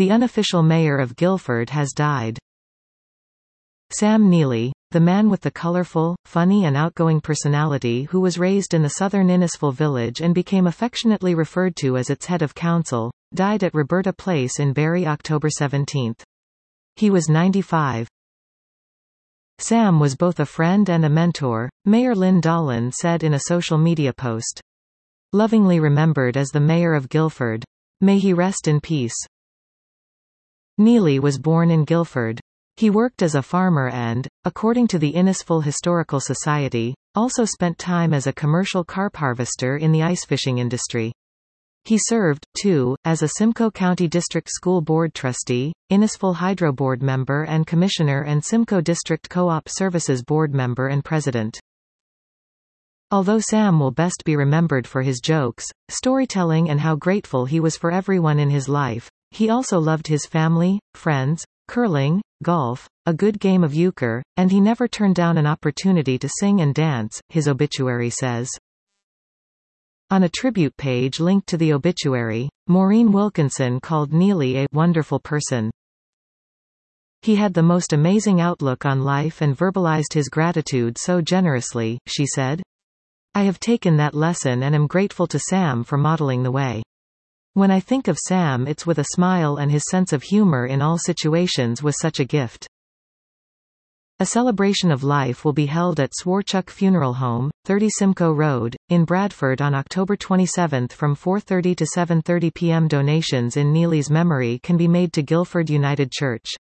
The unofficial mayor of Guildford has died. Sam Neely, the man with the colorful, funny and outgoing personality who was raised in the southern Innisfil village and became affectionately referred to as its head of council, died at Roberta Place in Barry October 17. He was 95. Sam was both a friend and a mentor, Mayor Lynn Dolan said in a social media post. Lovingly remembered as the mayor of Guildford. May he rest in peace. Neely was born in Guildford. He worked as a farmer and, according to the Innisfil Historical Society, also spent time as a commercial carp harvester in the ice fishing industry. He served, too, as a Simcoe County District School Board trustee, Innisfil Hydro Board member and commissioner and Simcoe District Co-op Services Board member and president. Although Sam will best be remembered for his jokes, storytelling and how grateful he was for everyone in his life, he also loved his family, friends, curling, golf, a good game of euchre, and he never turned down an opportunity to sing and dance, his obituary says. On a tribute page linked to the obituary, Maureen Wilkinson called Neely a wonderful person. He had the most amazing outlook on life and verbalized his gratitude so generously, she said. I have taken that lesson and am grateful to Sam for modeling the way. When I think of Sam, it's with a smile, and his sense of humor in all situations was such a gift. A celebration of life will be held at Swarchuk Funeral Home, 30 Simcoe Road, in Bradford on October 27 from 4:30 to 7:30 p.m. Donations in Neely's memory can be made to Guildford United Church.